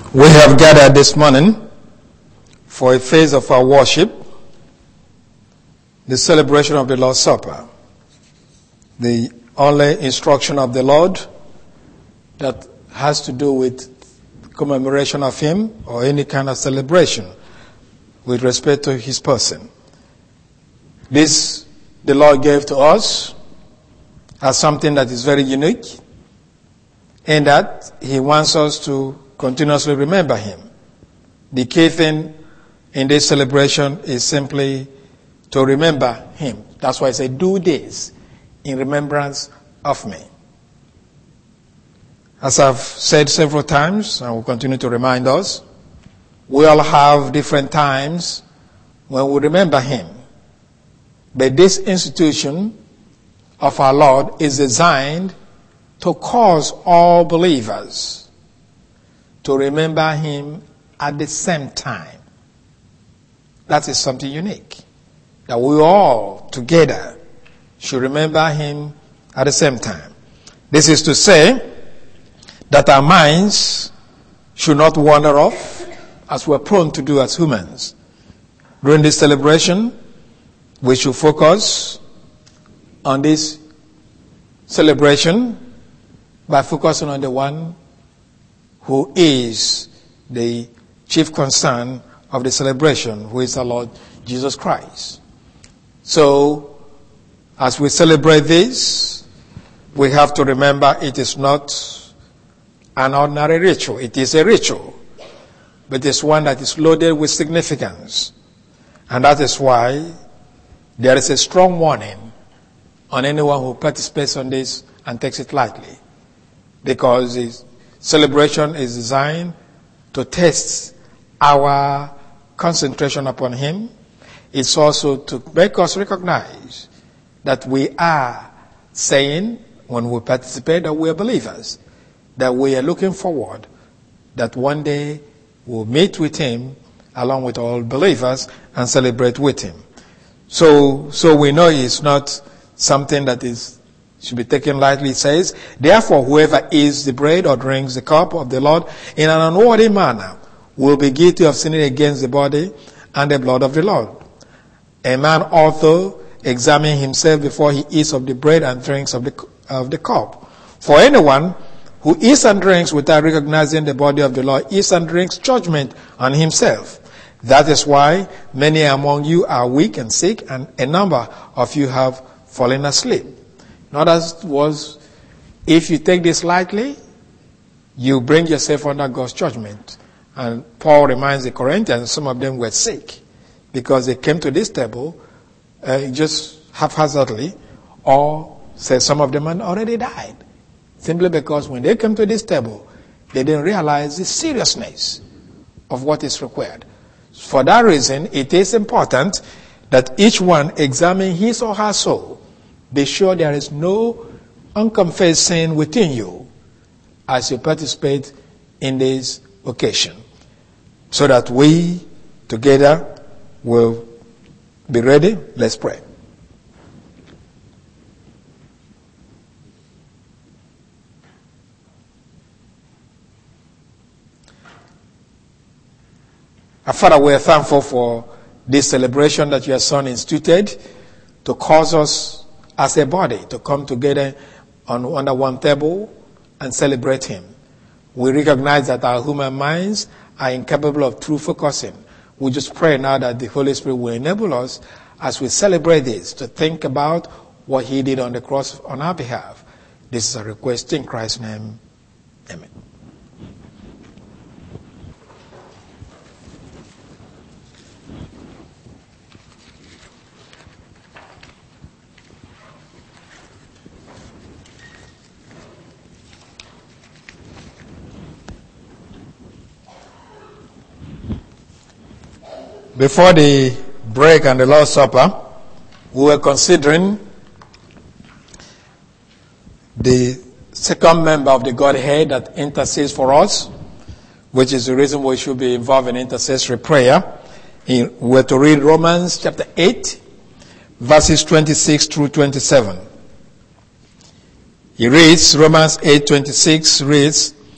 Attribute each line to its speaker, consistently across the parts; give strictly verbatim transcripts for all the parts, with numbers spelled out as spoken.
Speaker 1: We have gathered this morning for a phase of our worship, the celebration of the Lord's Supper, the only instruction of the Lord that has to do with commemoration of Him or any kind of celebration with respect to His person. This the Lord gave to us as something that is very unique, in that He wants us to continuously remember Him. The key thing in this celebration is simply to remember Him. That's why I say, do this in remembrance of me. As I've said several times, and will continue to remind us, we all have different times when we remember Him. But this institution of our Lord is designed to cause all believers to remember Him at the same time. That is something unique. That we all together should remember Him at the same time. This is to say that our minds should not wander off as we're prone to do as humans. During this celebration, we should focus on this celebration by focusing on the one who is the chief concern of the celebration, who is our Lord Jesus Christ. So, as we celebrate this, we have to remember it is not an ordinary ritual. It is a ritual, but it's one that is loaded with significance. And that is why there is a strong warning on anyone who participates on this and takes it lightly. Because the celebration is designed to test our concentration upon Him. It's also to make us recognize that we are saying, when we participate, that we are believers, that we are looking forward, that one day we'll meet with Him along with all believers and celebrate with Him. So, so we know it's not something that is should be taken lightly. It says, therefore, whoever eats the bread or drinks the cup of the Lord in an unworthy manner will be guilty of sinning against the body and the blood of the Lord. A man also examine himself before he eats of the bread and drinks of the, of the cup. For anyone who eats and drinks without recognizing the body of the Lord eats and drinks judgment on himself. That is why many among you are weak and sick, and a number of you have fallen asleep. In other words, if you take this lightly, you bring yourself under God's judgment. And Paul reminds the Corinthians, some of them were sick because they came to this table uh, just haphazardly, or say some of them had already died. Simply because when they came to this table, they didn't realize the seriousness of what is required. For that reason, it is important that each one examine his or her soul. Be sure there is no unconfessed sin within you as you participate in this occasion, so that we together will be ready. Let's pray. Our Father, we are thankful for this celebration that your Son instituted to cause us as a body to come together on under one table and celebrate Him. We recognize that our human minds are incapable of true focusing. We just pray now that the Holy Spirit will enable us as we celebrate this to think about what He did on the cross on our behalf. This is a request in Christ's name. Amen. Before the break and the Lord's Supper, we were considering the second member of the Godhead that intercedes for us, which is the reason we should be involved in intercessory prayer. We were to read Romans chapter eight, verses twenty-six through twenty-seven. He reads, Romans eight twenty-six reads,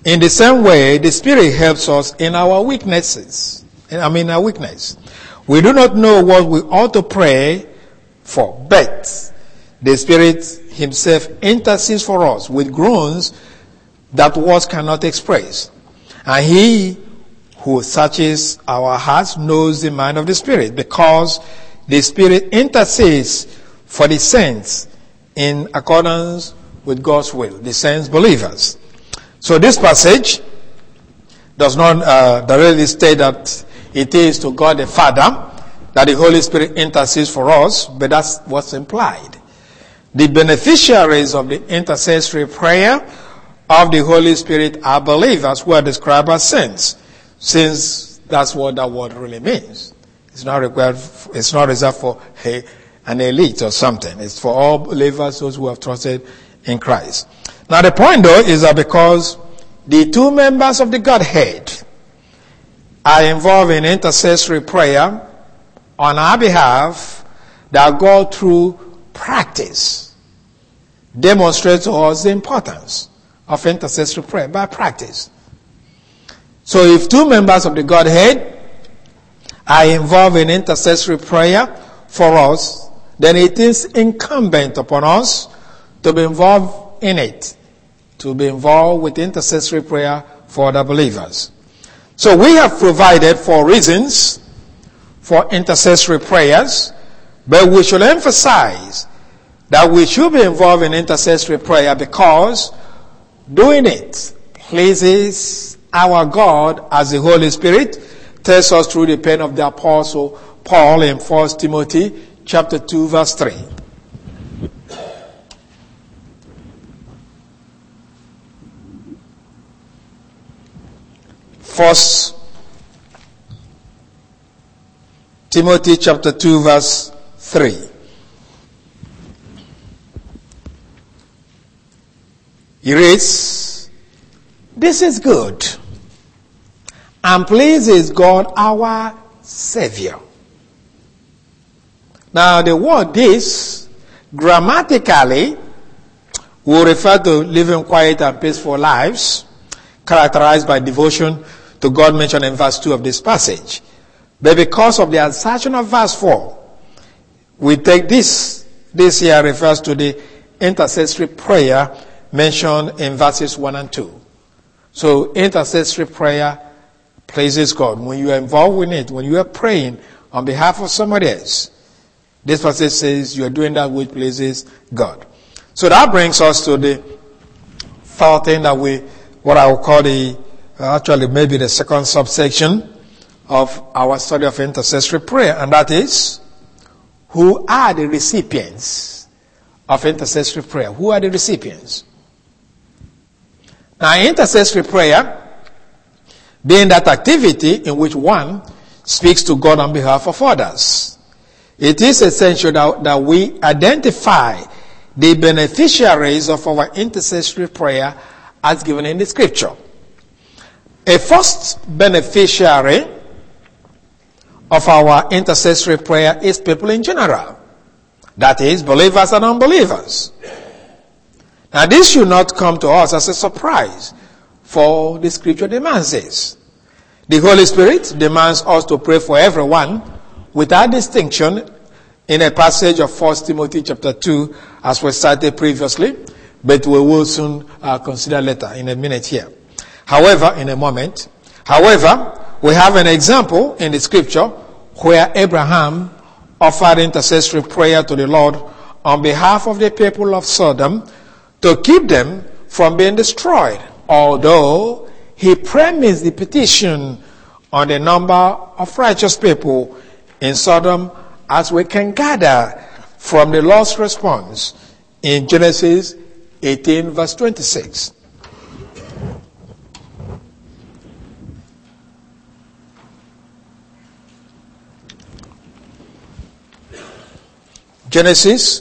Speaker 1: In the same way, the Spirit helps us in our weaknesses. I mean, our weakness. We do not know what we ought to pray for, but the Spirit Himself intercedes for us with groans that words cannot express. And He who searches our hearts knows the mind of the Spirit, because the Spirit intercedes for the saints in accordance with God's will, the saints believers. So this passage does not uh, directly state that it is to God the Father that the Holy Spirit intercedes for us, but that's what's implied. The beneficiaries of the intercessory prayer of the Holy Spirit are believers who are described as saints, since that's what that word really means. It's not required, it's not reserved for a, an elite or something. It's for all believers, those who have trusted in Christ. Now the point though is that because the two members of the Godhead are involved in intercessory prayer on our behalf, that God through practice demonstrates to us the importance of intercessory prayer by practice. So if two members of the Godhead are involved in intercessory prayer for us, then it is incumbent upon us to be involved in it, to be involved with intercessory prayer for other believers. So we have provided four reasons for intercessory prayers, but we should emphasize that we should be involved in intercessory prayer because doing it pleases our God as the Holy Spirit tells us through the pen of the Apostle Paul in First Timothy chapter two verse three. First Timothy chapter two verse three. He reads, "This is good and pleases God our Savior." Now the word "this" grammatically will refer to living quiet and peaceful lives characterized by devotion to God mentioned in verse two of this passage. But because of the assertion of verse four, we take this, this here refers to the intercessory prayer mentioned in verses one and two. So intercessory prayer pleases God. When you are involved in it, when you are praying on behalf of somebody else, this passage says you are doing that which pleases God. So that brings us to the third thing that we, what I will call the, uh, actually maybe the second subsection of our study of intercessory prayer, and that is, who are the recipients of intercessory prayer? Who are the recipients? Now, intercessory prayer, being that activity in which one speaks to God on behalf of others, it is essential that, that we identify the beneficiaries of our intercessory prayer as given in the scripture. A first beneficiary of our intercessory prayer is people in general. That is, believers and unbelievers. Now this should not come to us as a surprise, for the scripture demands this. The Holy Spirit demands us to pray for everyone without distinction in a passage of First Timothy chapter two, as we cited previously, but we will soon uh, consider later in a minute here. However, in a moment, however, we have an example in the scripture where Abraham offered intercessory prayer to the Lord on behalf of the people of Sodom to keep them from being destroyed, although he premised the petition on the number of righteous people in Sodom, as we can gather from the Lord's response in Genesis eighteen verse twenty-six. Genesis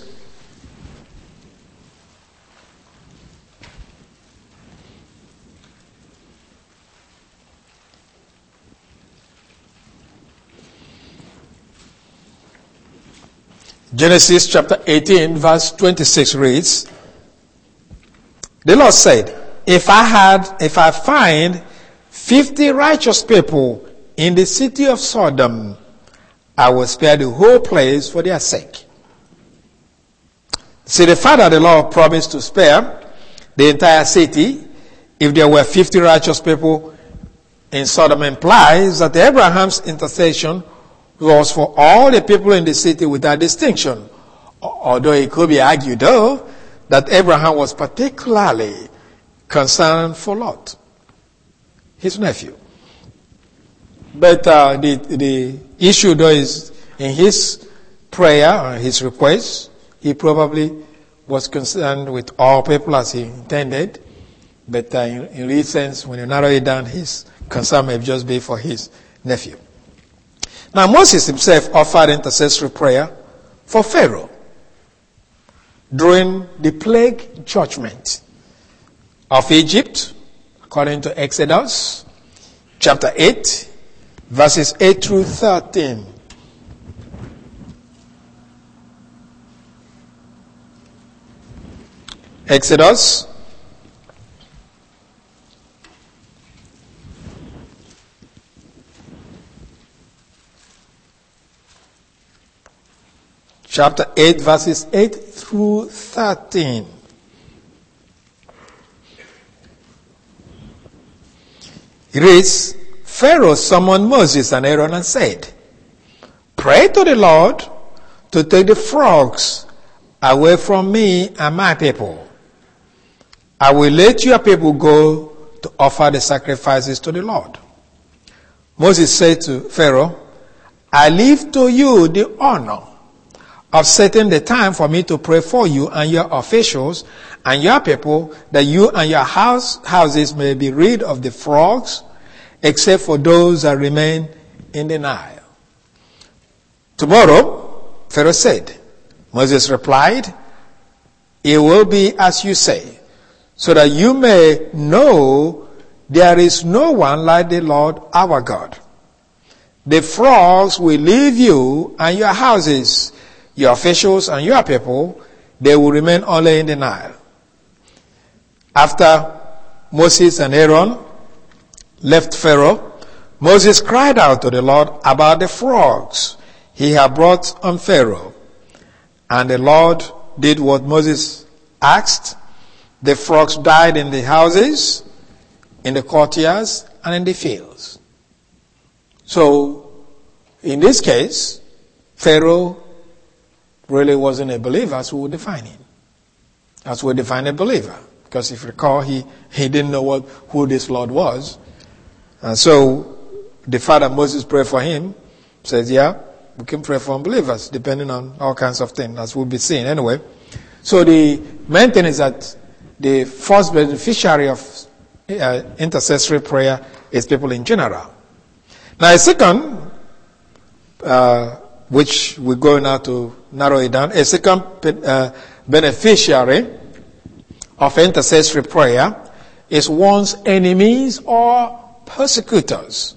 Speaker 1: Genesis chapter eighteen verse twenty-six reads, "The Lord said, if I had, if I find fifty righteous people in the city of Sodom, I will spare the whole place for their sake. See, the fact that the Lord promised to spare the entire city if there were fifty righteous people in Sodom implies that Abraham's intercession was for all the people in the city without distinction. Although it could be argued, though, that Abraham was particularly concerned for Lot, his nephew. But uh, the, the issue, though, is in his prayer, or his request, he probably was concerned with all people as he intended. But uh, in, in real sense, when you narrow it down, his concern may just be for his nephew. Now, Moses himself offered intercessory prayer for Pharaoh during the plague judgment of Egypt, according to Exodus chapter eight, verses eight through thirteen. Exodus chapter eight, verses eight through thirteen. It reads, Pharaoh summoned Moses and Aaron and said, pray to the Lord to take the frogs away from me and my people. I will let your people go to offer the sacrifices to the Lord. Moses said to Pharaoh, I leave to you the honor of setting the time for me to pray for you and your officials and your people, that you and your house, houses may be rid of the frogs, except for those that remain in the Nile. Tomorrow, Pharaoh said. Moses replied, it will be as you say, so that you may know there is no one like the Lord our God. The frogs will leave you and your houses, your officials and your people, they will remain only in the Nile. After Moses and Aaron left Pharaoh, Moses cried out to the Lord about the frogs he had brought on Pharaoh. And the Lord did what Moses asked. The frogs died in the houses, in the courtyards, and in the fields. So, in this case, Pharaoh really wasn't a believer as we would define him. As we define a believer. Because if you recall, he, he didn't know what, who this Lord was. And so, the fact that Moses prayed for him says, yeah, we can pray for unbelievers, depending on all kinds of things, as we'll be seeing anyway. So the main thing is that the first beneficiary of uh, intercessory prayer is people in general. Now, a second, uh, which we're going now to narrow it down, a second uh, beneficiary of intercessory prayer is one's enemies or persecutors.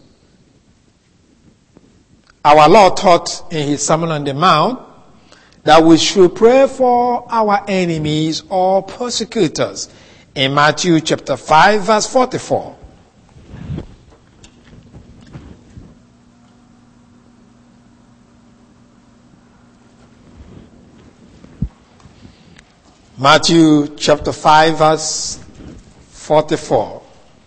Speaker 1: Our Lord taught in his Sermon on the Mount that we should pray for our enemies or persecutors in Matthew chapter five, verse forty-four. Matthew chapter five, verse forty-four.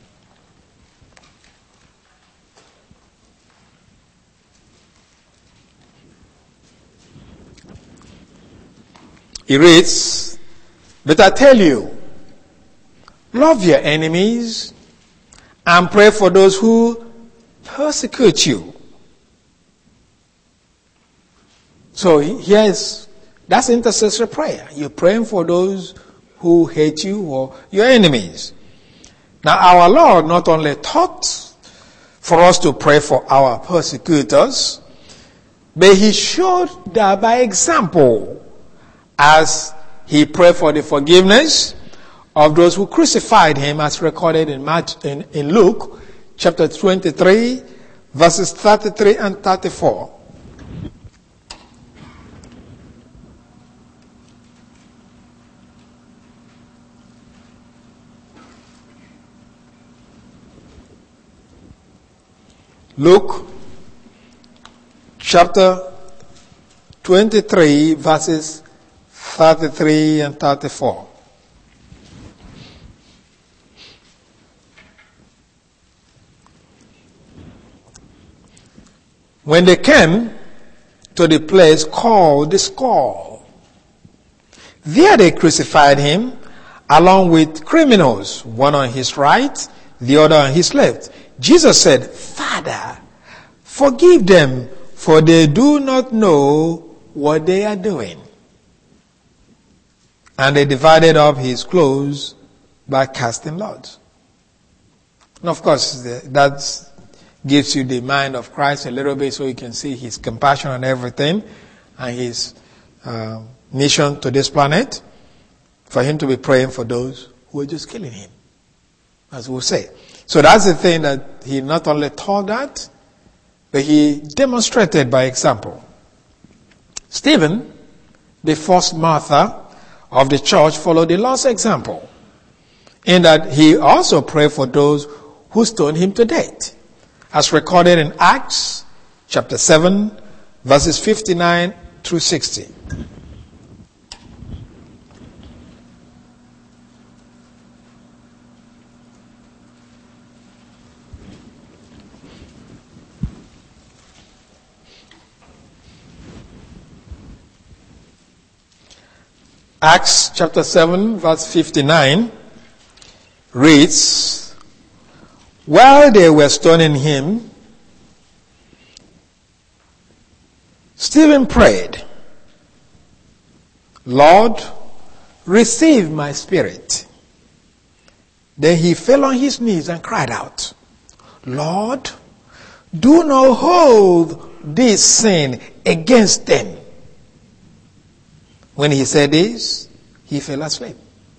Speaker 1: He reads, but I tell you, love your enemies and pray for those who persecute you. So here is, that's intercessory prayer. You're praying for those who hate you or your enemies. Now our Lord not only taught for us to pray for our persecutors, but he showed that by example, as he prayed for the forgiveness of those who crucified him, as recorded in, Mark, in, in Luke chapter twenty-three, verses thirty-three and thirty-four. Luke chapter twenty-three, verses thirty-three and thirty-four. When they came to the place called the Skull, there they crucified him along with criminals, one on his right, the other on his left. Jesus said, "Father, forgive them, for they do not know what they are doing." And they divided up his clothes by casting lots. And of course, that gives you the mind of Christ a little bit so you can see his compassion on everything and his uh, mission to this planet, for him to be praying for those who are just killing him, as we'll say. So that's the thing, that he not only taught that, but he demonstrated by example. Stephen, the first martyr of the church, followed the Lord's example, in that he also prayed for those who stoned him to death, as recorded in Acts chapter seven, verses fifty-nine through sixty. Acts chapter seven, verse fifty-nine reads, "While they were stoning him, Stephen prayed, 'Lord, receive my spirit.' Then he fell on his knees and cried out, 'Lord, do not hold this sin against them.' When he said this, he fell asleep."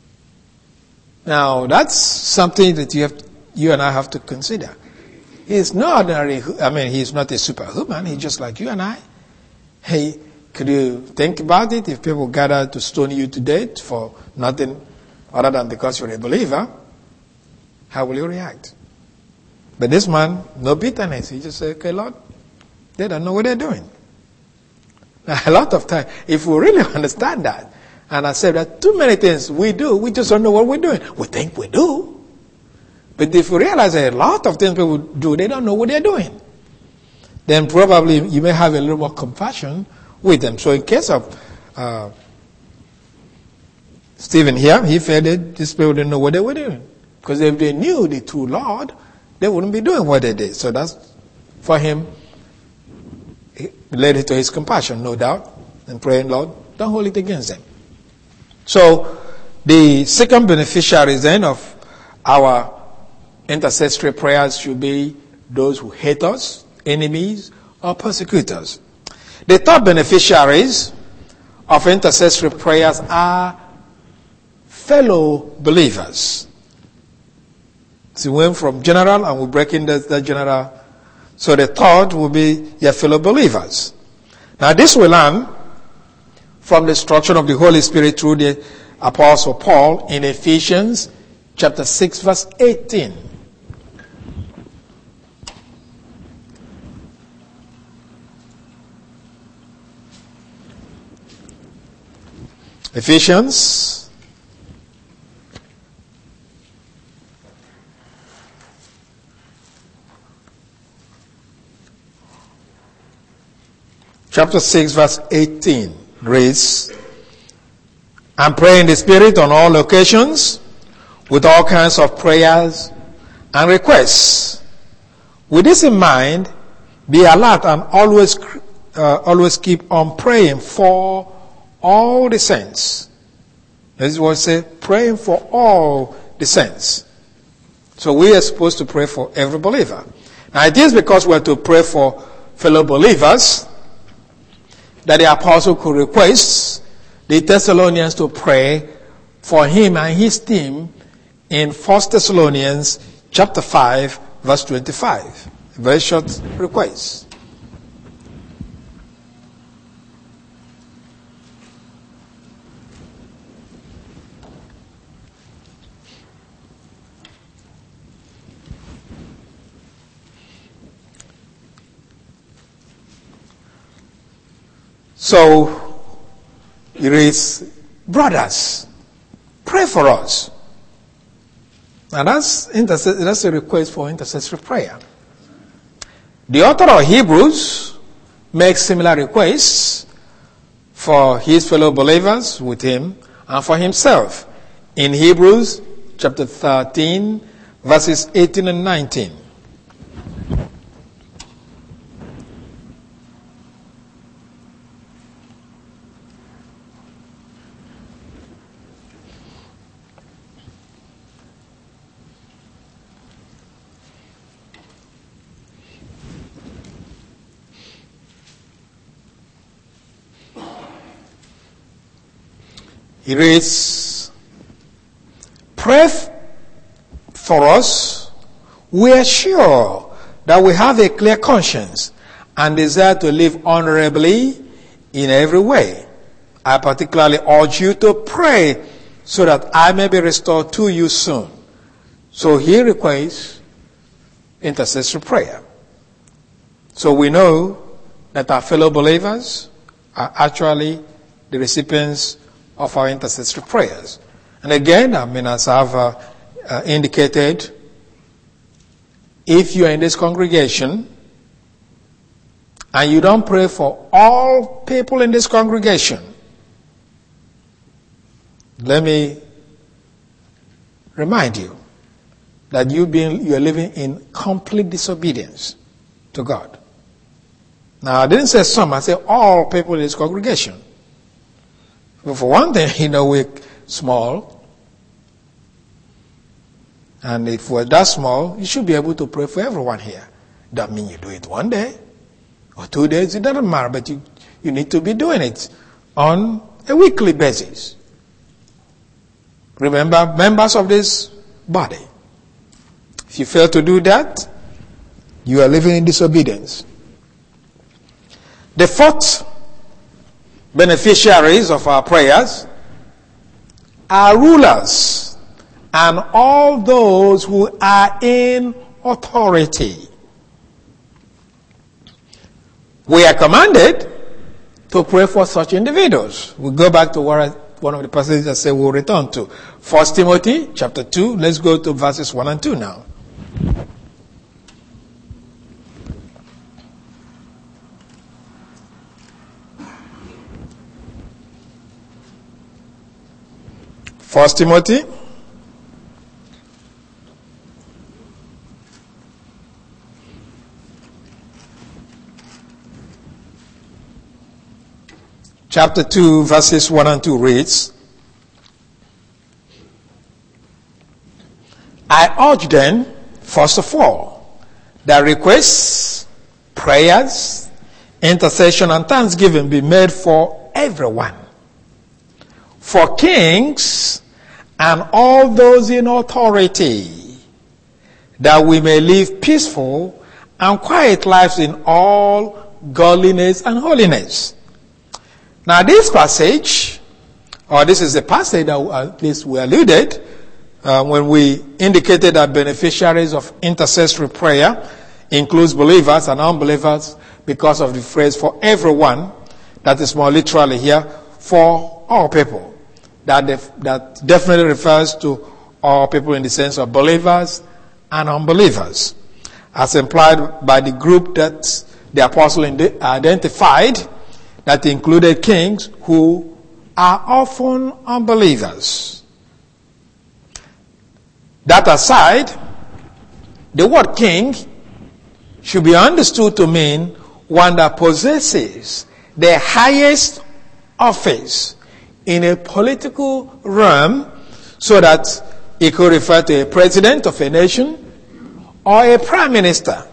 Speaker 1: Now, that's something that you have, you and I have to consider. He's no ordinary, I mean, he's not a superhuman. He's just like you and I. Hey, could you think about it? If people gather to stone you to death for nothing other than because you're a believer, how will you react? But this man, no bitterness. He just said, "Okay, Lord, they don't know what they're doing." Now, a lot of time, if we really understand that, and I said that too many things we do, we just don't know what we're doing. We think we do. But if we realize that a lot of things people do, they don't know what they're doing, then probably you may have a little more compassion with them. So in case of uh, Stephen here, he felt that these people didn't know what they were doing. Because if they knew the true Lord, they wouldn't be doing what they did. So that's, for him, led to his compassion, no doubt, and praying, "Lord, don't hold it against them." So the second beneficiaries then of our intercessory prayers should be those who hate us, enemies, or persecutors. The third beneficiaries of intercessory prayers are fellow believers. So we went from general and we break into the general. So the third will be your fellow believers. Now this we learn from the instruction of the Holy Spirit through the Apostle Paul in Ephesians chapter six, verse eighteen. Ephesians chapter six, verse eighteen reads, "And pray in the Spirit on all occasions, with all kinds of prayers and requests. With this in mind, be alert and always, uh, always keep on praying for all the saints." This is what it says, praying for all the saints. So we are supposed to pray for every believer. Now it is because we are to pray for fellow believers that the apostle could request the Thessalonians to pray for him and his team in First Thessalonians chapter five, verse twenty-five. A very short request. So, it reads, brothers, pray for us. Now that's, intercess- that's a request for intercessory prayer. The author of Hebrews makes similar requests for his fellow believers with him and for himself in Hebrews chapter thirteen, verses eighteen and nineteen. He reads, pray for us. We are sure that we have a clear conscience and desire to live honorably in every way. I particularly urge you to pray so that I may be restored to you soon. So he requires intercessory prayer. So we know that our fellow believers are actually the recipients of our intercessory prayers. And again, I mean, as I've uh, uh, indicated, if you are in this congregation and you don't pray for all people in this congregation, let me remind you that you being you are living in complete disobedience to God. Now, I didn't say some, I said all people in this congregation. But for one thing, you know, we're small. And if we're that small, you should be able to pray for everyone here. That means you do it one day or two days, it doesn't matter, but you, you need to be doing it on a weekly basis. Remember, members of this body, if you fail to do that, you are living in disobedience. The fourth beneficiaries of our prayers are rulers and all those who are in authority. We are commanded to pray for such individuals. We go back to what I, one of the passages I said we'll return to. First Timothy chapter two. Let's go to verses one and two now. First Timothy chapter two, verses one and two reads, I urge then, first of all, that requests, prayers, intercession, and thanksgiving be made for everyone, for kings and all those in authority, that we may live peaceful and quiet lives in all godliness and holiness. Now this passage, or this is the passage that at least we alluded uh, when we indicated that beneficiaries of intercessory prayer includes believers and unbelievers because of the phrase for everyone, that is more literally here, for all people. That, def- that definitely refers to all people in the sense of believers and unbelievers, as implied by the group that the apostle ind- identified, that included kings who are often unbelievers. That aside, the word king should be understood to mean one that possesses the highest office in a political realm, so that it could refer to a president of a nation or a prime minister.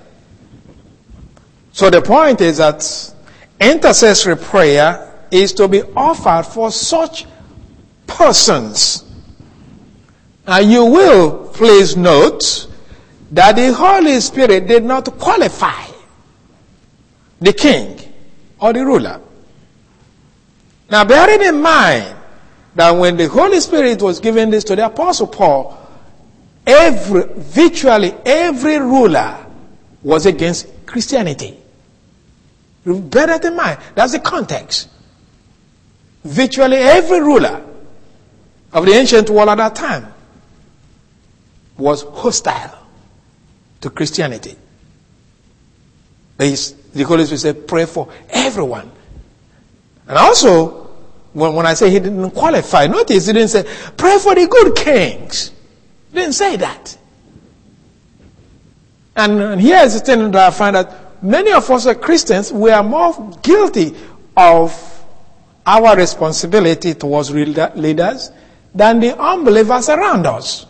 Speaker 1: So the point is that intercessory prayer is to be offered for such persons. Now you will please note that the Holy Spirit did not qualify the king or the ruler. Now bearing in mind that when the Holy Spirit was giving this to the Apostle Paul, every, virtually every ruler was against Christianity. Bear that in mind. That's the context. virtually every ruler of the ancient world at that time was hostile to Christianity. The Holy Spirit said, pray for everyone. And also, when, when I say he didn't qualify, notice he didn't say, pray for the good kings. He didn't say that. And, and here is the thing that I find that many of us as Christians, we are more guilty of our responsibility towards leaders than the unbelievers around us.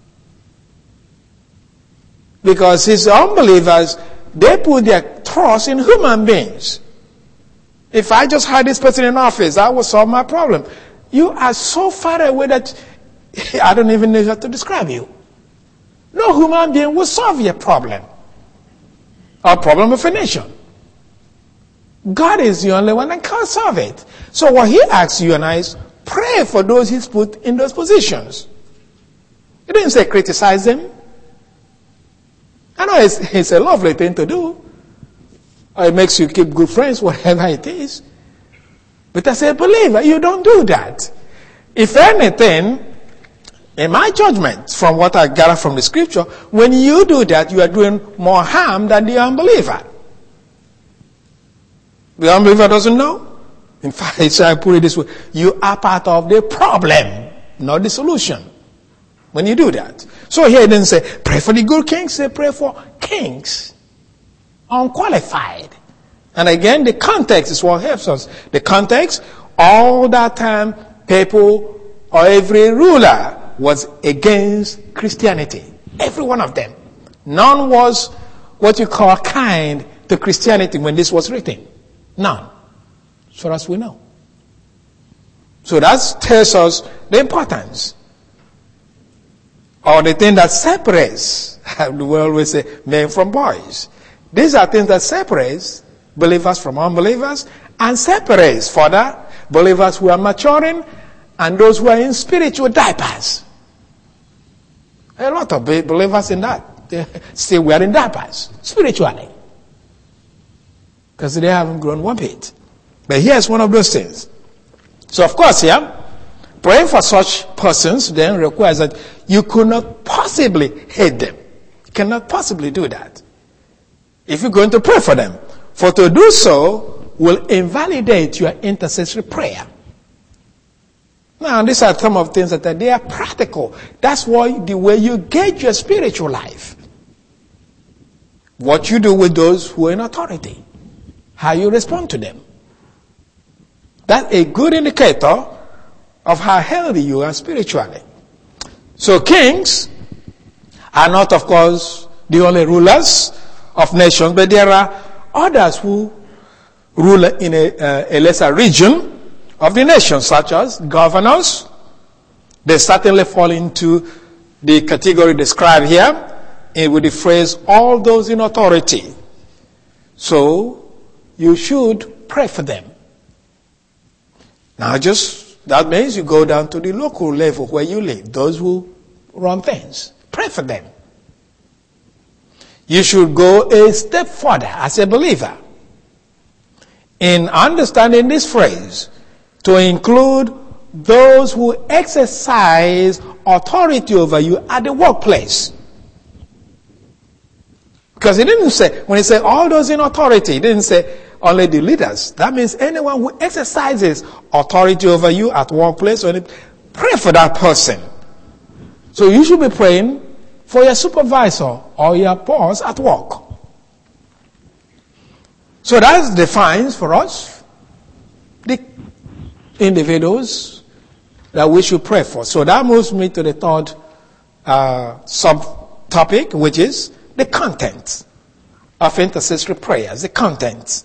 Speaker 1: Because these unbelievers, they put their trust in human beings. If I just had this person in office, that would solve my problem. You are so far away that I don't even know how to describe you. No human being will solve your problem. Or problem of a nation. God is the only one that can solve it. So what he asks you and I is, pray for those he's put in those positions. He didn't say criticize them. I know it's, it's a lovely thing to do. Or it makes you keep good friends, whatever it is. But as a believer, you don't do that. If anything, in my judgment, from what I gather from the scripture, when you do that, you are doing more harm than the unbeliever. The unbeliever doesn't know. In fact, I put it this way, you are part of the problem, not the solution, when you do that. So here it didn't say, pray for the good kings, say pray for kings. Unqualified. And again, the context is what helps us. The context, all that time, people or every ruler was against Christianity. Every one of them. None was what you call kind to Christianity when this was written. None. As far as we know. So that tells us the importance. Or the thing that separates, we always say, men from boys. These are things that separates believers from unbelievers and separates further believers who are maturing and those who are in spiritual diapers. A lot of believers in that, they're still wearing diapers, spiritually. Because they haven't grown one bit. But here's one of those things. So of course, yeah, praying for such persons then requires that you could not possibly hate them. You cannot possibly do that. If you're going to pray for them. For to do so will invalidate your intercessory prayer. Now, these are some of the things that are, they are practical. That's why the way you gauge your spiritual life. What you do with those who are in authority. How you respond to them. That's a good indicator of how healthy you are spiritually. So kings are not, of course, the only rulers of nations, but there are others who rule in a, uh, a lesser region of the nation, such as governors. They certainly fall into the category described here with the phrase, all those in authority. So, you should pray for them. Now just, that means you go down to the local level where you live, those who run things. Pray for them. You should go a step further as a believer in understanding this phrase to include those who exercise authority over you at the workplace. Because he didn't say, when he said all those in authority, he didn't say only the leaders. That means anyone who exercises authority over you at workplace, or anything, pray for that person. So you should be praying for your supervisor or your boss at work. So that defines for us the individuals that we should pray for. So that moves me to the third uh, subtopic, which is the content of intercessory prayers. The content.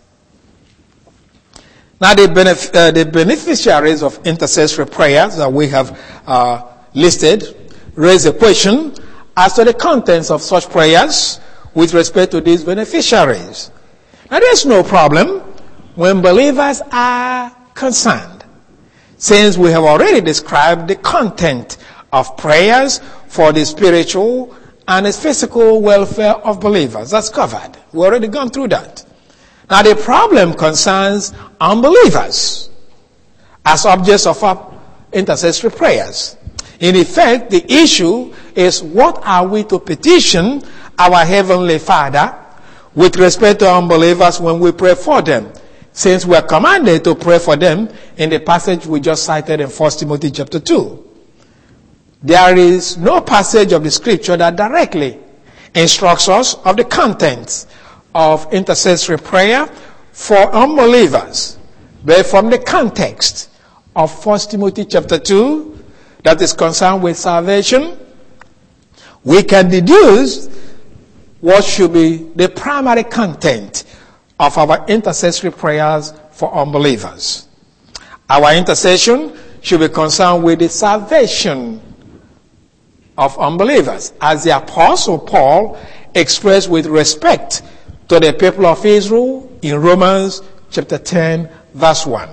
Speaker 1: Now the, benef- uh, the beneficiaries of intercessory prayers that we have uh, listed raise a question as to the contents of such prayers with respect to these beneficiaries. Now there's no problem when believers are concerned, since we have already described the content of prayers for the spiritual and the physical welfare of believers. That's covered. We've already gone through that. Now the problem concerns unbelievers as objects of our intercessory prayers. In effect, the issue is, what are we to petition our Heavenly Father with respect to unbelievers when we pray for them, since we are commanded to pray for them in the passage we just cited in First Timothy chapter two. There is no passage of the scripture that directly instructs us of the contents of intercessory prayer for unbelievers, but from the context of First Timothy chapter two that is concerned with salvation, we can deduce what should be the primary content of our intercessory prayers for unbelievers. Our intercession should be concerned with the salvation of unbelievers, as the Apostle Paul expressed with respect to the people of Israel in Romans chapter ten, verse one.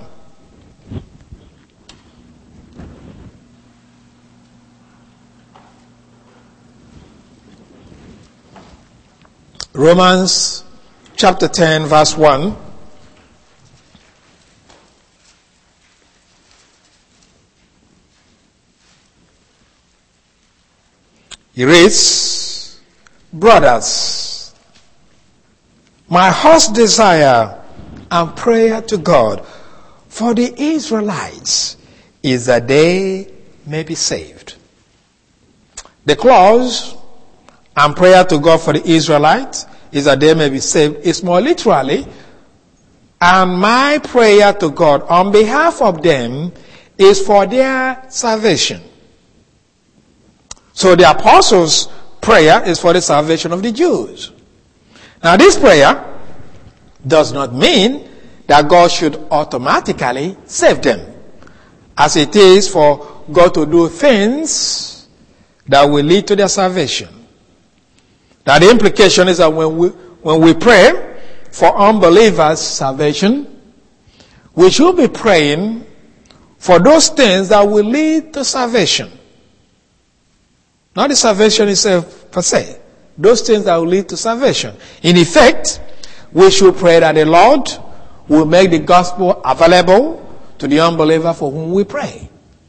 Speaker 1: Romans chapter ten, verse one. He reads, "Brothers, my heart's desire and prayer to God for the Israelites is that they may be saved." The clause, "and prayer to God for the Israelites is that they may be saved," is more literally, "and my prayer to God on behalf of them is for their salvation." So the apostles' prayer is for the salvation of the Jews. Now, this prayer does not mean that God should automatically save them, as it is for God to do things that will lead to their salvation. Now, the implication is that when we, when we pray for unbelievers' salvation, we should be praying for those things that will lead to salvation. Not the salvation itself per se. Those things that will lead to salvation. In effect, we should pray that the Lord will make the gospel available to the unbeliever for whom we pray.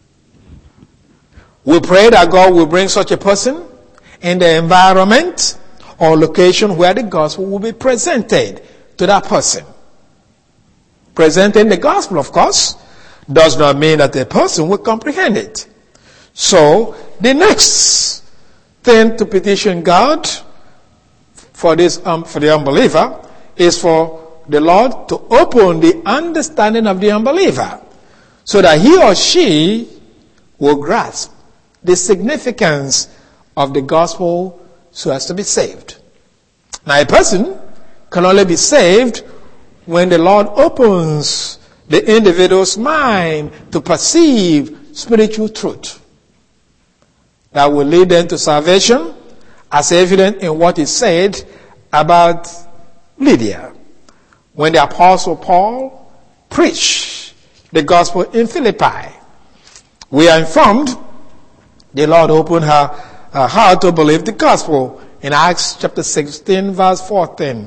Speaker 1: We pray that God will bring such a person in the environment or location where the gospel will be presented to that person. Presenting the gospel, of course, does not mean that the person will comprehend it. So, the next thing to petition God for this um, for the unbeliever is for the Lord to open the understanding of the unbeliever so that he or she will grasp the significance of the gospel so as to be saved. Now, a person can only be saved when the Lord opens the individual's mind to perceive spiritual truth that will lead them to salvation, as evident in what is said about Lydia when the Apostle Paul preached the gospel in Philippi. We are informed the Lord opened her, her heart to believe the gospel in Acts chapter sixteen, verse fourteen.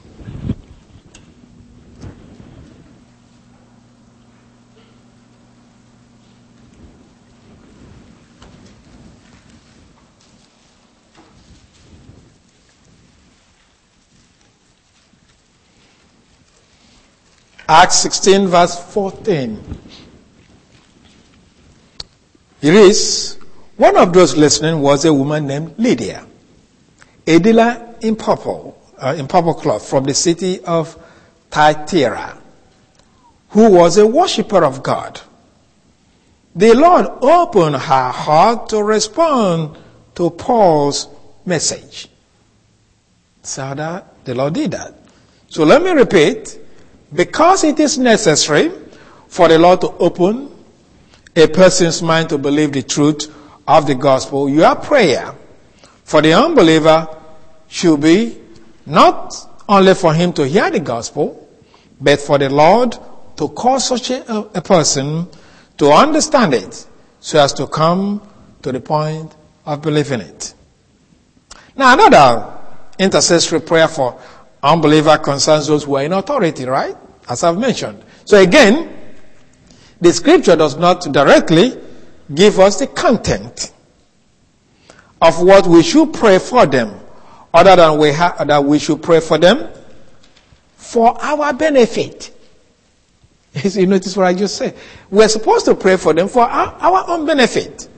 Speaker 1: Acts sixteen, verse fourteen. It is, one of those listening was a woman named Lydia, a dealer in purple, uh, in purple cloth from the city of Thyatira, who was a worshiper of God. The Lord opened her heart to respond to Paul's message. So that the Lord did that. So let me repeat. Because it is necessary for the Lord to open a person's mind to believe the truth of the gospel, your prayer for the unbeliever should be not only for him to hear the gospel, but for the Lord to cause such a, a person to understand it so as to come to the point of believing it. Now, another intercessory prayer for unbeliever concerns those who are in authority, right? As I've mentioned. So again, The scripture does not directly give us the content of what we should pray for them, other than we ha- that we should pray for them for our benefit. You notice what I just said? We're supposed to pray for them for our, our own benefit.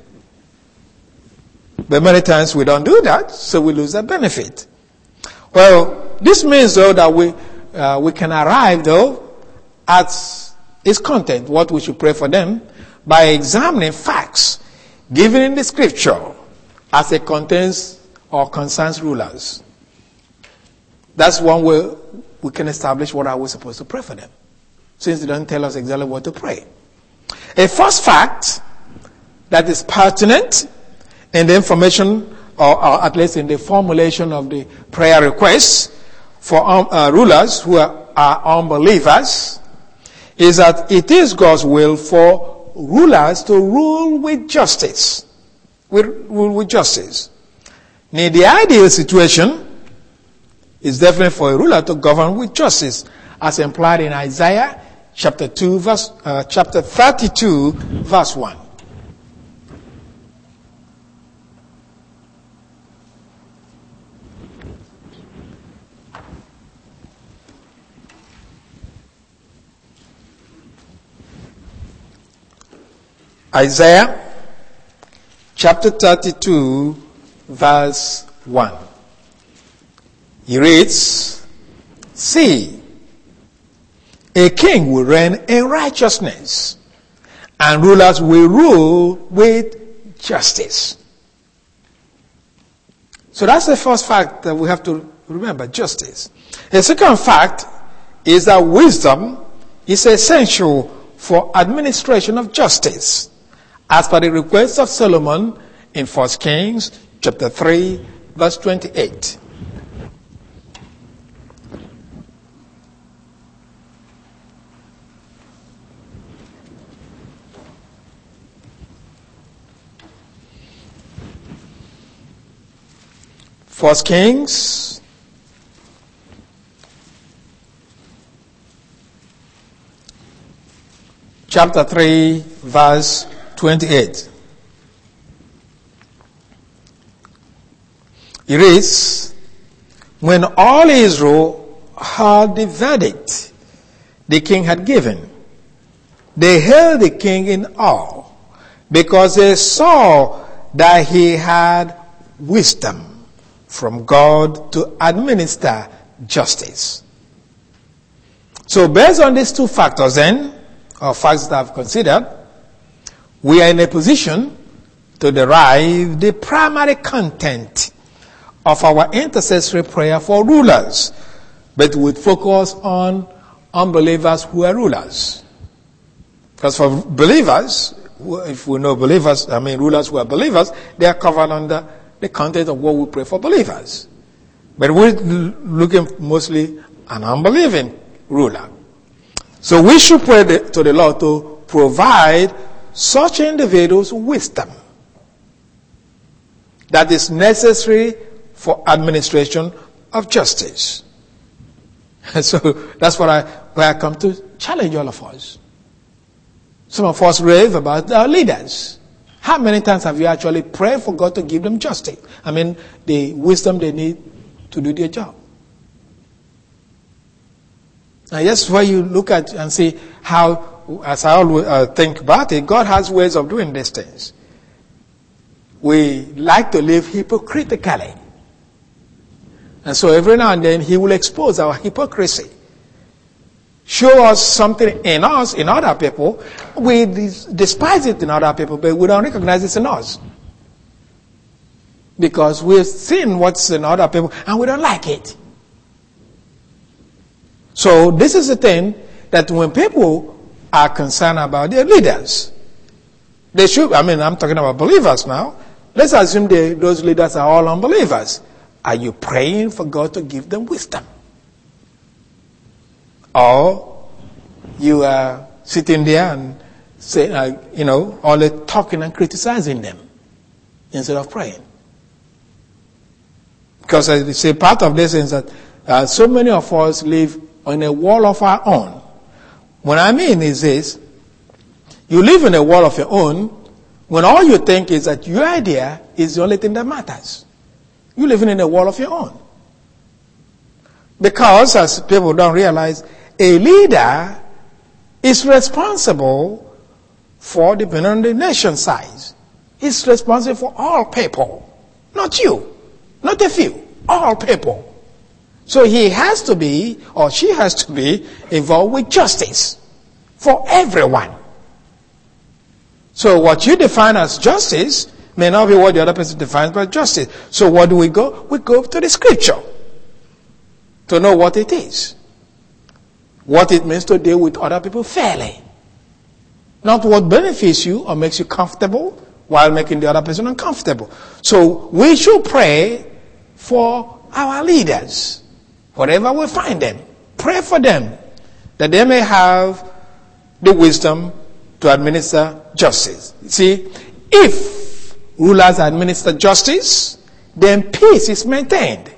Speaker 1: But many times we don't do that, so we lose that benefit. Well, this means, though, that we uh, we can arrive, though, at its content, what we should pray for them, by examining facts given in the scripture as it contains or concerns rulers. That's one way we can establish what are we supposed to pray for them, since they don't tell us exactly what to pray. A first fact that is pertinent in the information, or, or at least in the formulation of the prayer requests for um, uh, rulers who are, are unbelievers, is that it is God's will for rulers to rule with justice. With, rule with justice. Now, the ideal situation is definitely for a ruler to govern with justice, as implied in Isaiah chapter two, verse uh, chapter thirty-two, verse one. Isaiah chapter thirty-two, verse one. He reads, "See, a king will reign in righteousness, and rulers will rule with justice." So that's the first fact that we have to remember, justice. The second fact is that wisdom is essential for administration of justice, as per the request of Solomon in First Kings chapter three, verse twenty-eight. First Kings chapter three, verse twenty-eight. It reads, "When all Israel heard the verdict the king had given, they held the king in awe, because they saw that he had wisdom from God to administer justice." So based on these two factors then, or facts that I've considered, we are in a position to derive the primary content of our intercessory prayer for rulers, but with focus on unbelievers who are rulers. Because for believers, if we know believers, I mean rulers who are believers, they are covered under the content of what we pray for believers. But we're looking mostly an unbelieving ruler. So we should pray to the Lord to provide such individuals wisdom that is necessary for administration of justice. And so that's what I, where I come to challenge all of us. Some of us rave about our leaders. How many times have you actually prayed for God to give them justice? I mean, the wisdom they need to do their job. And that's why you look at and see how, as I always uh, think about it, God has ways of doing these things. We like to live hypocritically. And so every now and then he will expose our hypocrisy. Show us something in us, in other people. We despise it in other people, but we don't recognize it in us. Because we've seen what's in other people and we don't like it. So this is the thing that when people are concerned about their leaders, they should, I mean, I'm talking about believers now. Let's assume they, those leaders are all unbelievers. Are you praying for God to give them wisdom? Or you are sitting there and say, uh, you know, only talking and criticizing them instead of praying? Because I say part of this is that uh, so many of us live on a wall of our own. What I mean is this: You live in a world of your own when all you think is that your idea is the only thing that matters. You're living in a world of your own. Because, as people don't realize, a leader is responsible for, depending on the nation size, is responsible for all people. Not you. Not a few. All people. So he has to be, or she has to be, involved with justice for everyone. So what you define as justice may not be what the other person defines as justice. So what do we go? We go to the scripture to know what it is. What it means to deal with other people fairly. Not what benefits you or makes you comfortable while making the other person uncomfortable. So we should pray for our leaders. Wherever we find them, pray for them that they may have the wisdom to administer justice. See, if rulers administer justice, then peace is maintained.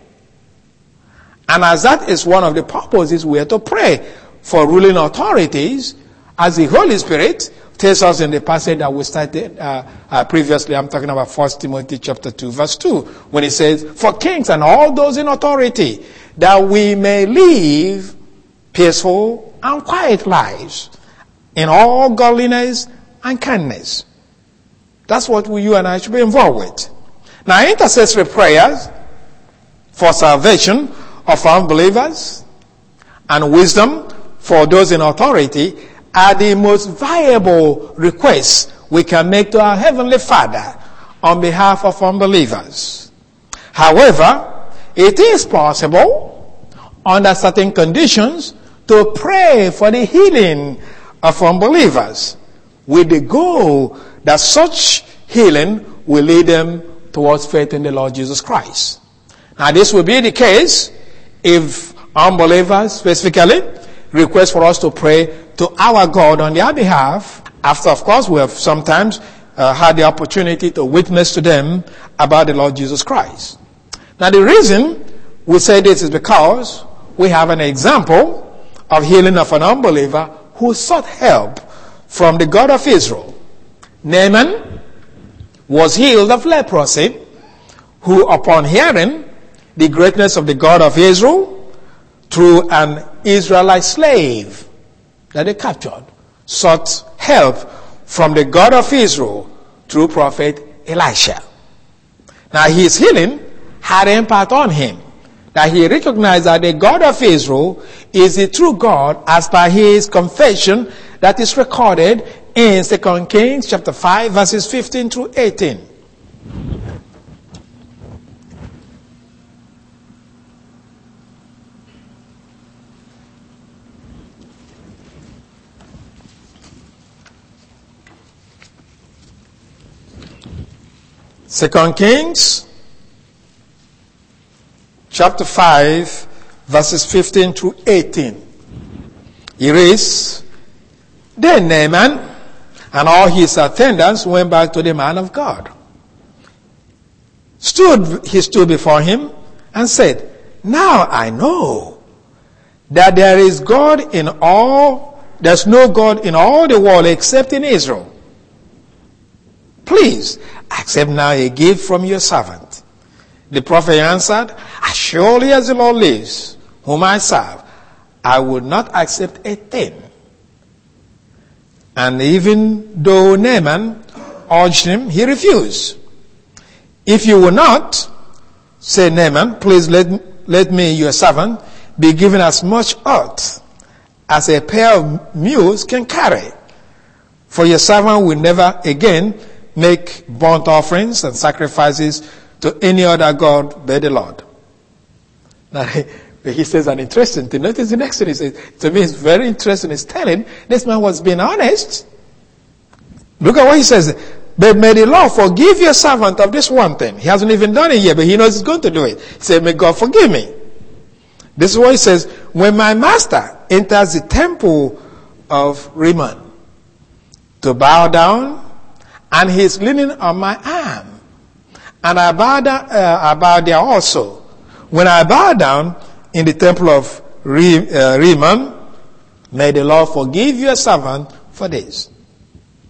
Speaker 1: And as that is one of the purposes, we are to pray for ruling authorities, as the Holy Spirit tells us in the passage that we started uh, uh, previously. I'm talking about First Timothy chapter two, verse two, when it says, for kings and all those in authority, that we may live peaceful and quiet lives in all godliness and kindness. That's what we, you and I should be involved with. Now, intercessory prayers for salvation of unbelievers and wisdom for those in authority are the most viable requests we can make to our Heavenly Father on behalf of unbelievers. However, it is possible, under certain conditions, to pray for the healing of unbelievers with the goal that such healing will lead them towards faith in the Lord Jesus Christ. Now, this will be the case if unbelievers specifically request for us to pray to our God on their behalf, after, of course, we have sometimes uh, had the opportunity to witness to them about the Lord Jesus Christ. Now, the reason we say this is because we have an example of healing of an unbeliever who sought help from the God of Israel. Naaman was healed of leprosy, who, upon hearing the greatness of the God of Israel through an Israelite slave that they captured, sought help from the God of Israel through prophet Elisha. Now, his healing had impact on him, that he recognized that the God of Israel is the true God as per his confession that is recorded in Second Kings chapter five, verses fifteen through eighteen. Second Kings chapter five, verses fifteen through eighteen. It reads, then Naaman and all his attendants went back to the man of God. Stood, he stood before him and said, now I know that there is God in all, there's no God in all the world except in Israel. Please accept now a gift from your servant. The prophet answered, as surely as the Lord lives, whom I serve, I would not accept a thing. And even though Naaman urged him, he refused. If you will not, said Naaman, please let, let me, your servant, be given as much earth as a pair of mules can carry. For your servant will never again make burnt offerings and sacrifices to any other god but the Lord. Now, he says an interesting thing. Notice the next thing he says. To me, it's very interesting. He's telling this man was being honest. Look at what he says. But may the Lord forgive your servant of this one thing. He hasn't even done it yet, but he knows he's going to do it. He said, may God forgive me. This is what he says. When my master enters the temple of Rimmon to bow down, and he's leaning on my arm, and I bow down, uh, I bow there also. When I bow down in the temple of Rimmon, may the Lord forgive your servant for this.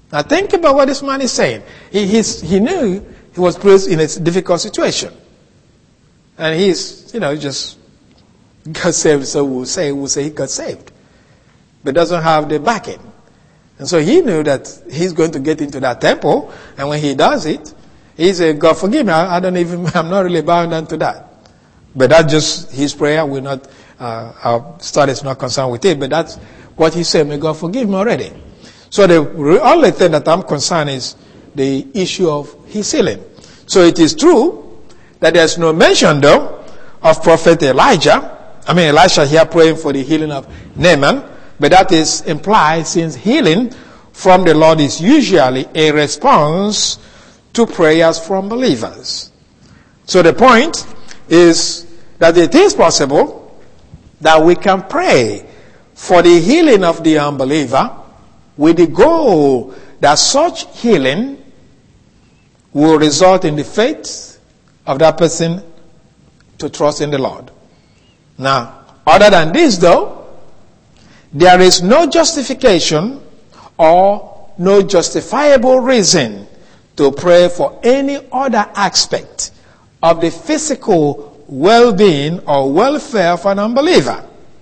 Speaker 1: Now think about what this man is saying. He, he's, he knew he was placed in a difficult situation. And he's, you know, just got saved, so we'll say, we'll say he got saved. But doesn't have the backing. And so he knew that he's going to get into that temple, and when he does it, he said, God forgive me, I, I don't even, I'm not really bound down to that. But that's just his prayer. We're not, uh, our study is not concerned with it, but that's what he said, may God forgive me already. So the only thing that I'm concerned is the issue of his healing. So it is true that there's no mention though of Prophet Elijah. I mean, Elisha here praying for the healing of Naaman, but that is implied since healing from the Lord is usually a response to prayers from believers. So the point is that it is possible that we can pray for the healing of the unbeliever with the goal that such healing will result in the faith of that person to trust in the Lord. Now, other than this though, there is no justification or no justifiable reason to pray for any other aspect of the physical well-being or welfare of an unbeliever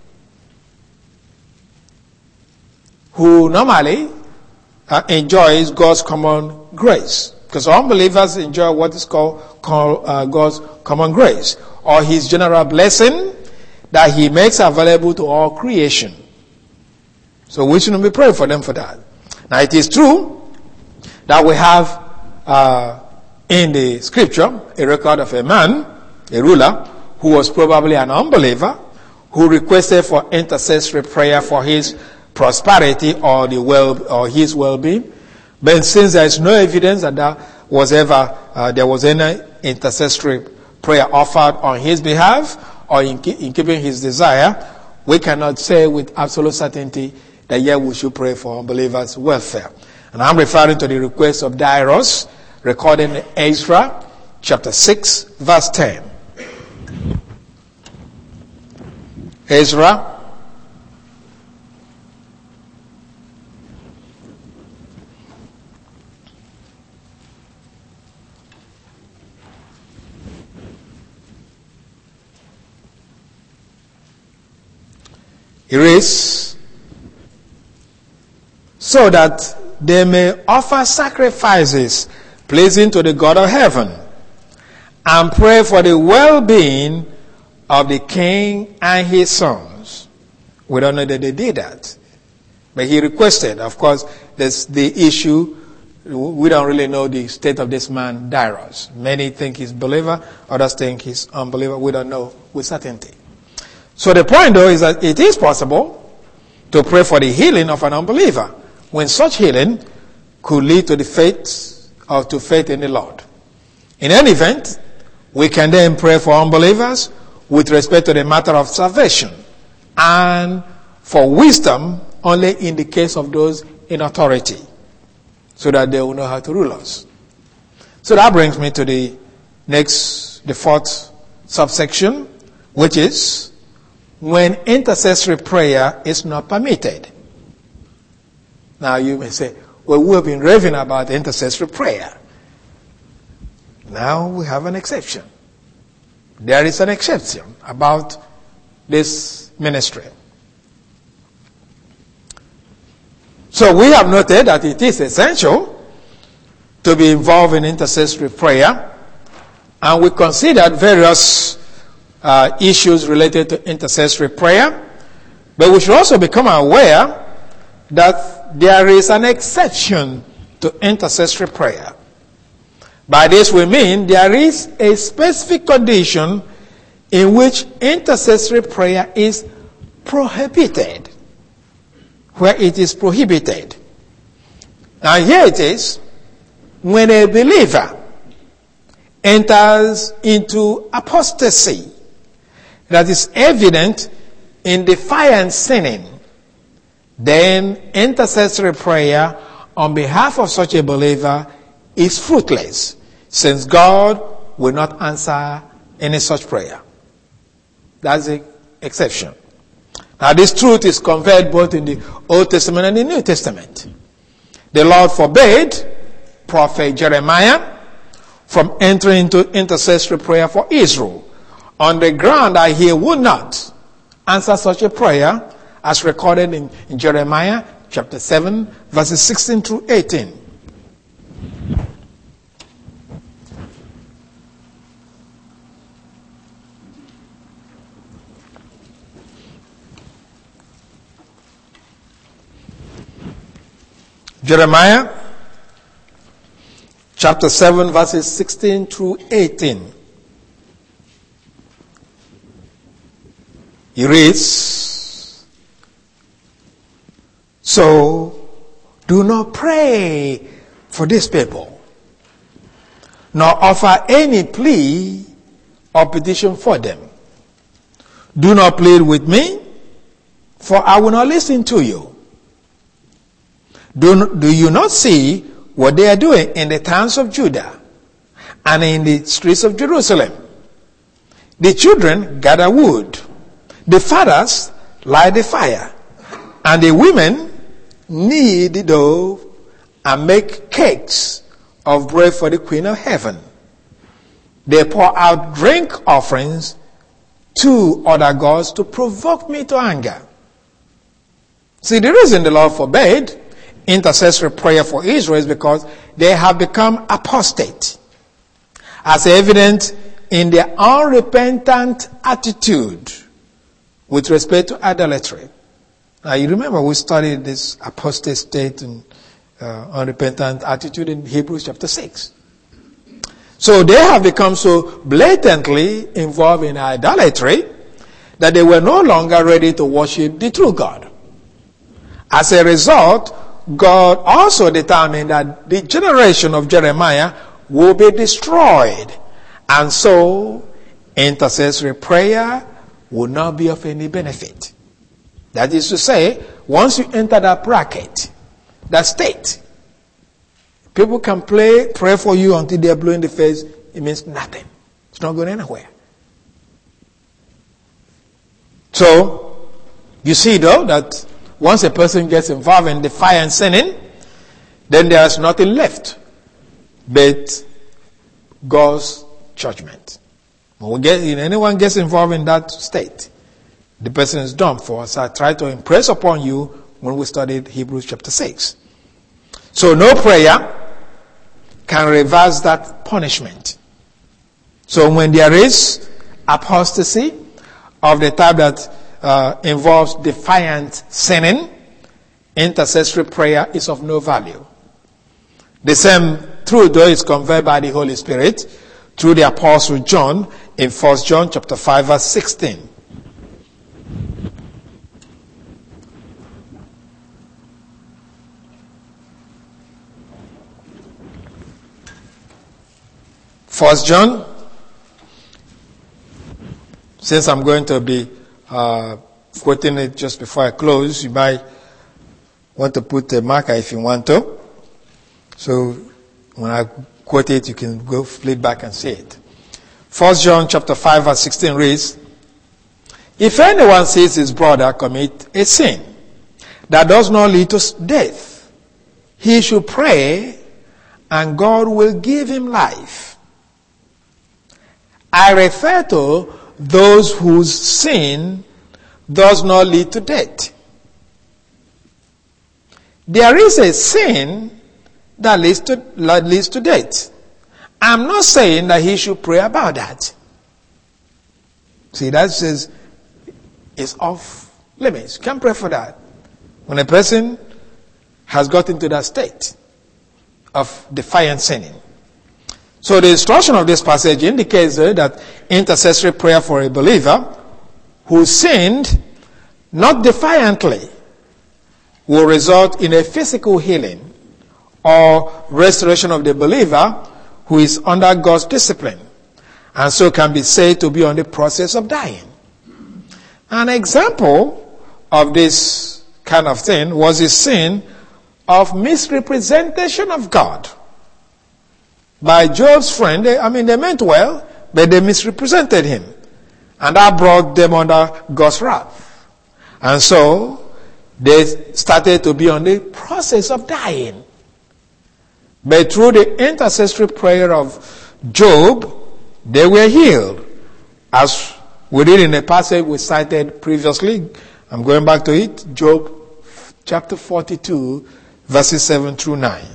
Speaker 1: who normally uh, enjoys God's common grace. Because unbelievers enjoy what is called, called uh, God's common grace, or his general blessing that he makes available to all creation. So we shouldn't be praying for them for that. Now it is true that we have uh, in the scripture a record of a man, a ruler, who was probably an unbeliever, who requested for intercessory prayer for his prosperity or the well or his well-being. But since there is no evidence that there was ever uh, there was any intercessory prayer offered on his behalf or in, in keeping his desire, we cannot say with absolute certainty that yeah, we should pray for unbelievers' welfare. And I'm referring to the request of Darius, recorded in Ezra, chapter six, verse ten. Ezra, it is so that they may offer sacrifices pleasing to the God of heaven and pray for the well-being of the king and his sons. We don't know that they did that. But he requested, of course, there's the issue. We don't really know the state of this man, Darius. Many think he's believer, others think he's unbeliever. We don't know with certainty. So the point though is that it is possible to pray for the healing of an unbeliever when such healing could lead to the faith or to faith in the Lord. In any event, we can then pray for unbelievers with respect to the matter of salvation and for wisdom only in the case of those in authority so that they will know how to rule us. So that brings me to the next, the fourth subsection, which is when intercessory prayer is not permitted. Now you may say, well, we have been raving about intercessory prayer. Now we have an exception. There is an exception about this ministry. So we have noted that it is essential to be involved in intercessory prayer, and we considered various uh, issues related to intercessory prayer, but we should also become aware that there is an exception to intercessory prayer. By this we mean there is a specific condition in which intercessory prayer is prohibited, where it is prohibited. Now here it is, when a believer enters into apostasy that is evident in defiant sinning, then intercessory prayer on behalf of such a believer is fruitless, since God will not answer any such prayer. That's the exception. Now this truth is conveyed both in the Old Testament and the New Testament. The Lord forbade prophet Jeremiah from entering into intercessory prayer for Israel on the ground that he would not answer such a prayer as recorded in, in Jeremiah chapter seven, verses sixteen through eighteen. Jeremiah chapter seven, verses sixteen through eighteen. He reads, "So do not pray for these people, nor offer any plea or petition for them. Do not plead with me, for I will not listen to you. Do, do you not see what they are doing in the towns of Judah and in the streets of Jerusalem? The children gather wood, the fathers light the fire, and the women knead the dough and make cakes of bread for the Queen of Heaven. They pour out drink offerings to other gods to provoke me to anger." See, the reason the Lord forbade intercessory prayer for Israel is because they have become apostate, as evident in their unrepentant attitude with respect to idolatry. Now, you remember we studied this apostate state and uh, unrepentant attitude in Hebrews chapter six. So they have become so blatantly involved in idolatry that they were no longer ready to worship the true God. As a result, God also determined that the generation of Jeremiah will be destroyed. And so, intercessory prayer will not be of any benefit. That is to say, once you enter that bracket, that state, people can play, pray for you until they are blue in the face. It means nothing. It's not going anywhere. So, you see though that once a person gets involved in defiance and sinning, then there is nothing left but God's judgment. When we get, if anyone gets involved in that state, the person is done for. As I tried to impress upon you when we studied Hebrews chapter six. So no prayer can reverse that punishment. So when there is apostasy of the type that Uh, involves defiant sinning, intercessory prayer is of no value. The same truth though is conveyed by the Holy Spirit through the Apostle John in First John chapter five verse sixteen. First John, since I'm going to be Uh, quoting it just before I close, you might want to put a marker if you want to. So when I quote it, you can go flip back and see it. First John chapter five verse sixteen reads, "If anyone sees his brother commit a sin that does not lead to death, he should pray and God will give him life. I refer to those whose sin does not lead to death. There is a sin that leads to, that leads to death. I'm not saying that he should pray about that." See, that says it's off limits. You can't pray for that. When a person has got into that state of defiant sinning. So the instruction of this passage indicates uh, that intercessory prayer for a believer who sinned not defiantly will result in a physical healing or restoration of the believer who is under God's discipline and so can be said to be on the process of dying. An example of this kind of thing was the sin of misrepresentation of God by Job's friend. They, I mean, they meant well, but they misrepresented him. And that brought them under God's wrath. And so, they started to be on the process of dying. But through the intercessory prayer of Job, they were healed. As we read in the passage we cited previously, I'm going back to it, Job chapter forty-two, verses seven through nine.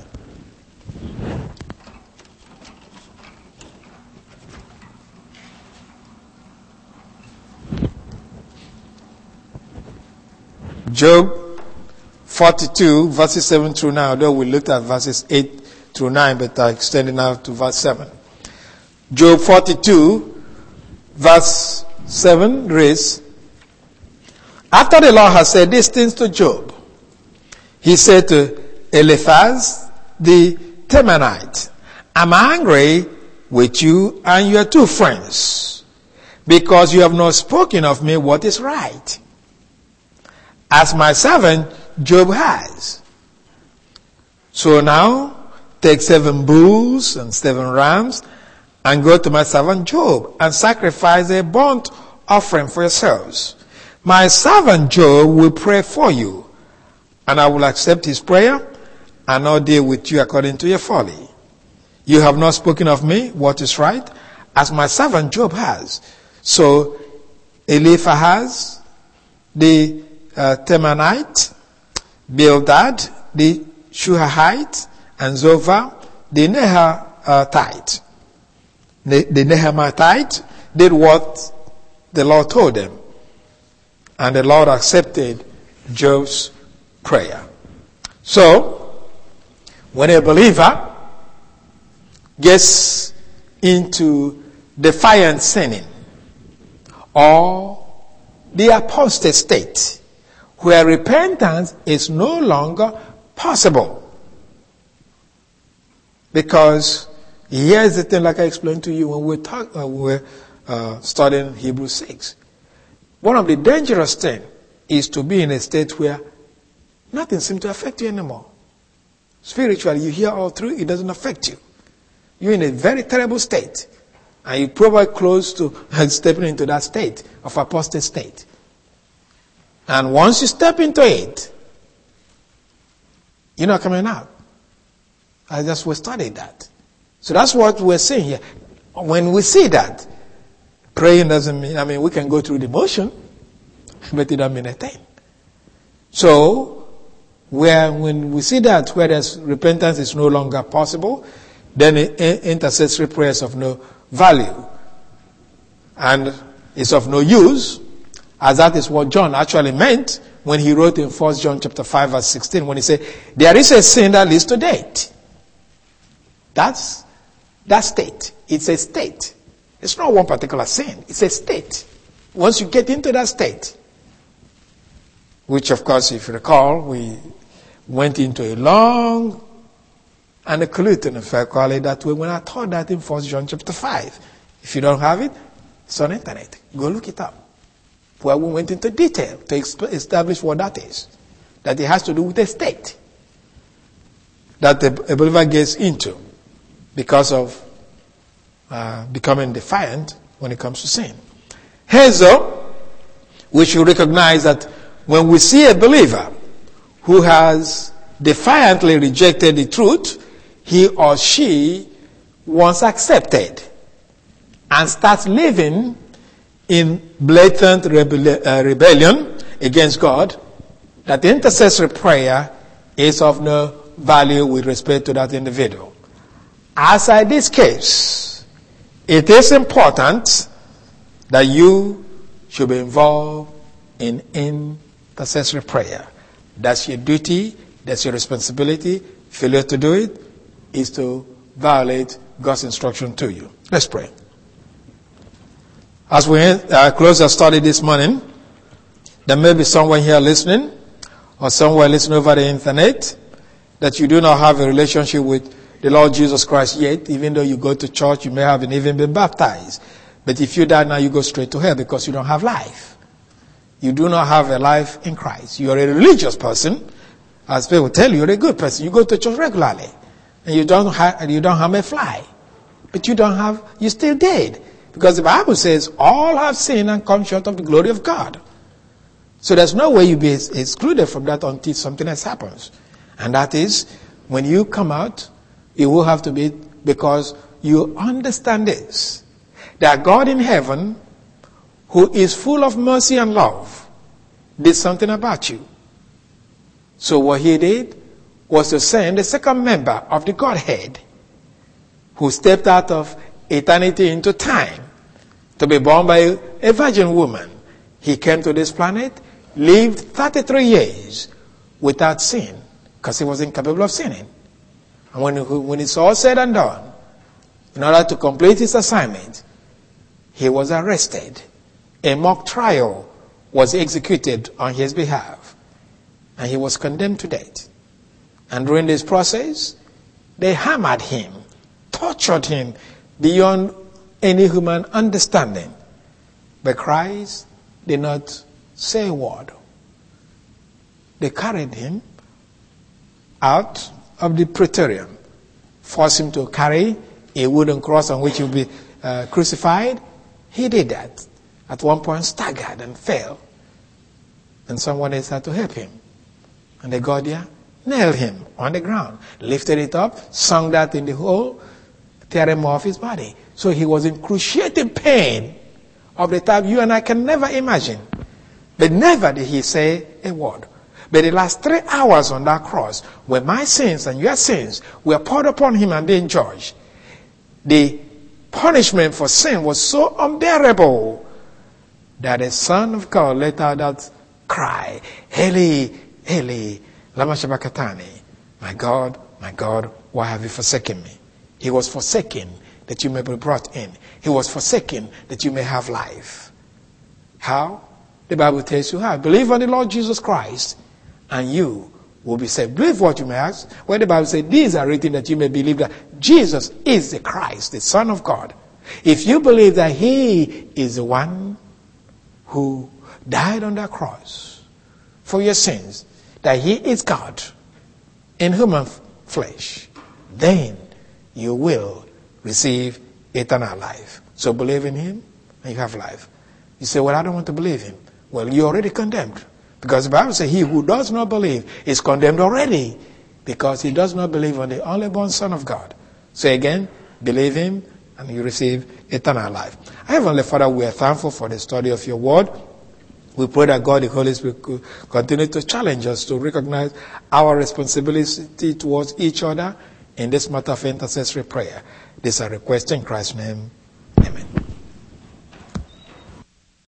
Speaker 1: Job forty-two, verses seven through nine, although we looked at verses eight through nine, but I extended now to verse seven. Job forty-two, verse seven reads, after the Lord had said these things to Job, he said to Eliphaz the Temanite, I'm angry with you and your two friends, because you have not spoken of me what is right, as my servant Job has. So now take seven bulls and seven rams and go to my servant Job and sacrifice a burnt offering for yourselves. My servant Job will pray for you, and I will accept his prayer and not deal with you according to your folly. You have not spoken of me what is right, as my servant Job has. So Eliphaz the uh, Temanite, Bildad the Shuhite, and Zophar the Naamathite. The, the Naamathite did what the Lord told them, and the Lord accepted Job's prayer. So, when a believer gets into defiant sinning, or the apostate state, where repentance is no longer possible, because here's the thing, like I explained to you when we talk, uh, we were uh, studying Hebrews six. One of the dangerous things is to be in a state where nothing seems to affect you anymore. Spiritually, you hear all through, it doesn't affect you. You're in a very terrible state, and you're probably close to stepping into that state of apostate state. And once you step into it, you're not coming out. I just we studied that. So that's what we're saying here. When we see that, praying doesn't mean, I mean, we can go through the motion, but it doesn't mean a thing. So, where when we see that, where there's repentance is no longer possible, then intercessory prayer is of no value. And it's of no use, as that is what John actually meant when he wrote in First John chapter five verse sixteen, when he said, there is a sin that leads to death. That's that state. It's a state. It's not one particular sin. It's a state. Once you get into that state, which of course, if you recall, we went into a long and a collusion, if I call it that way, when I taught that in First John chapter five. If you don't have it, it's on the internet. Go look it up. Where we went into detail to establish what that is. That it has to do with a state that a believer gets into because of uh, becoming defiant when it comes to sin. Hence, though, we should recognize that when we see a believer who has defiantly rejected the truth he or she once accepted and starts living in blatant rebelli- uh, rebellion against God, that intercessory prayer is of no value with respect to that individual. As in this case, it is important that you should be involved in intercessory prayer. That's your duty, that's your responsibility. Failure to do it is to violate God's instruction to you. Let's pray. As we uh, close our study this morning, there may be someone here listening, or someone listening over the internet, that you do not have a relationship with the Lord Jesus Christ yet. Even though you go to church, you may haven't even been baptized. But if you die now, you go straight to hell because you don't have life. You do not have a life in Christ. You are a religious person. As people tell you, you're a good person. You go to church regularly, and you don't have, you don't harm a fly. But you don't have, you're still dead. Because the Bible says, all have sinned and come short of the glory of God. So there's no way you be excluded from that until something else happens. And that is, when you come out It will have to be because you understand this, that God in heaven, who is full of mercy and love, did something about you. So what he did was to send the second member of the Godhead, who stepped out of eternity into time to be born by a virgin woman. He came to this planet, lived thirty-three years without sin, because he was incapable of sinning. And when, when it's all said and done, in order to complete his assignment, he was arrested. A mock trial was executed on his behalf, and he was condemned to death. And during this process, they hammered him, tortured him beyond any human understanding. But Christ did not say a word. They carried him out of the praetorium, forced him to carry a wooden cross on which he would be uh, crucified. He did that. At one point staggered and fell. And someone else had to help him. And the got there, nailed him on the ground, lifted it up, sunk that in the hole, tear him off his body. So he was in excruciating pain of the type you and I can never imagine. But never did he say a word. But the last three hours on that cross, when my sins and your sins were poured upon him and being judged, the punishment for sin was so unbearable that the Son of God let out that cry, Eli, Eli, lama sabachthani. My God, my God, why have you forsaken me? He was forsaken that you may be brought in. He was forsaken that you may have life. How? The Bible tells you how. Believe on the Lord Jesus Christ and you will be saved. Believe what you may ask. When the Bible says these are written that you may believe that Jesus is the Christ, the Son of God. If you believe that he is the one who died on that cross for your sins, that he is God in human flesh, then you will receive eternal life. So believe in him and you have life. You say, well, I don't want to believe him. Well, you're already condemned. Because the Bible says he who does not believe is condemned already, because he does not believe on the only born Son of God. So again, believe him and you receive eternal life. Heavenly Father, we are thankful for the study of your word. We pray that God, the Holy Spirit, could continue to challenge us to recognize our responsibility towards each other in this matter of intercessory prayer. This is a request in Christ's name. Amen.